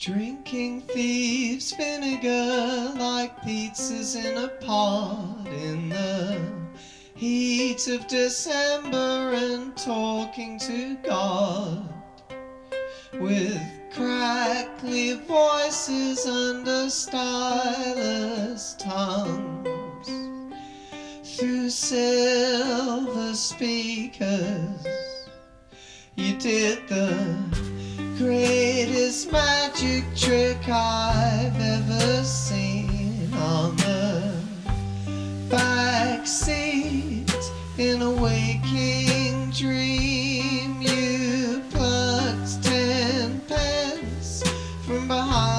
Drinking thieves' vinegar like pizzas in a pod in the heat of December, and talking to God with crackly voices under stylus tongues through silver speakers. You did the greatest magic trick I've ever seen on the back seat in a waking dream. You plucked 10 pence from behind